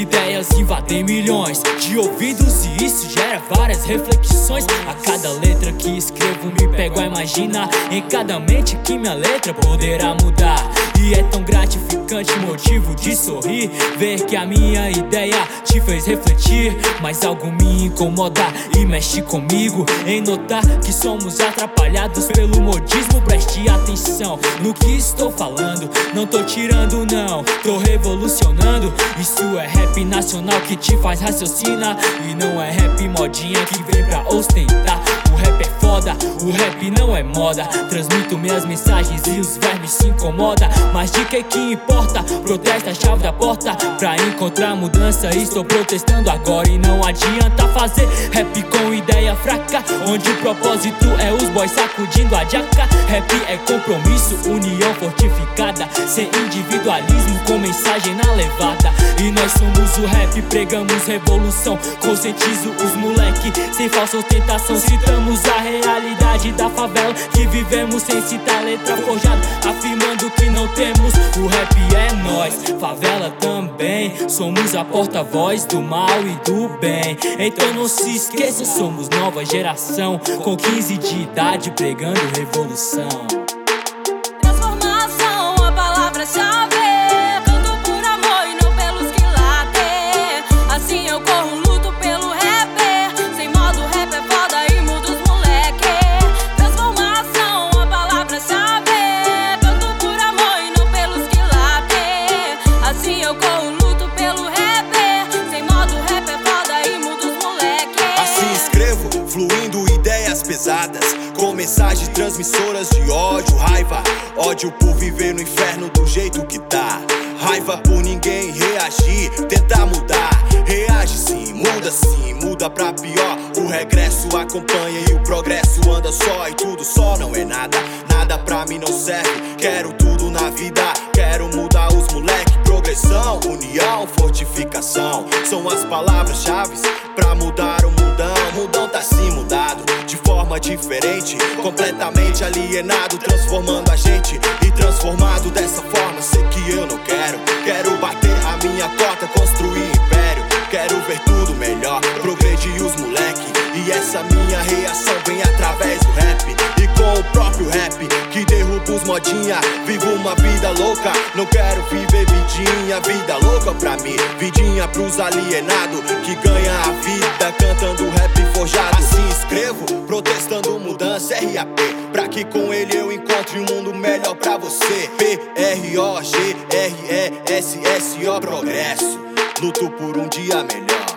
ideias invadem milhões de ouvidos e isso gera várias reflexões. A cada letra que escrevo me pego a imaginar em cada mente que minha letra poderá mudar. E é tão gratificante, motivo de sorrir, ver que a minha ideia te fez refletir. Mas algo me incomoda e mexe comigo, em notar que somos atrapalhados pelo modismo. Preste atenção no que estou falando, não tô tirando não, tô revolucionando. Isso é rap nacional que te faz raciocinar, e não é rap modinha que vem pra ostentar. O rap é foda, o rap não é moda, transmito minhas mensagens e os vermes se incomodam. Mas de que importa? Protesta a chave da porta pra encontrar mudança. Estou protestando agora e não adianta fazer rap com ideia fraca, onde o propósito é os boys sacudindo a jaca. Rap é compromisso, união fortificada, sem individualismo, com mensagem na levada. E nós somos o rap, pregamos revolução, conscientizo os moleque, sem falsa ostentação. Citamos a realidade da favela que vivemos, sem citar letra forjada, afirmando que não temos. O rap é nós, favela também, somos a porta-voz do mal e do bem. Então não se esqueça, somos nova geração, com 15 de idade pregando revolução. Transformação, a palavra-chave. Canto por amor e não pelos que latem. Assim eu corro, luto pelo rap. Sem modo, rap é foda e muda os moleque. Transformação, a palavra-chave. Canto por amor e não pelos que latem. Assim eu corro, luto pelo rap. Sem modo, rap é foda e muda os moleque. Assim escrevo, fluindo ideias pesadas, com mensagens transmissoras de ódio, raiva. Ódio por viver no inferno do jeito que tá, raiva por ninguém reagir, tentar mudar. Reage sim, muda pra pior. O regresso acompanha e o progresso anda só. E tudo só não é nada, nada pra mim não serve. Quero tudo na vida, quero mudar os moleque. Progressão, união, fortificação, são as palavras-chave pra mudar o mundão. Mundão tá sim mudado, de forma diferente, completamente alienado, transformando a gente e transformado dessa forma. Sei que eu não quero bater a minha cota, construir império. Quero ver tudo melhor, progredir os moleque. E essa minha reação vem através do rap, e com o próprio rap que derruba os modinha. Vivo uma vida louca, não quero viver vidinha. Vida louca pra mim, vidinha pros alienados que ganha a vida cantando rap forjado. Assim escrevo, protestando mudança, RAP, pra que com ele eu encontre um mundo melhor pra você. PROGRESSO, progresso, luto por um dia melhor.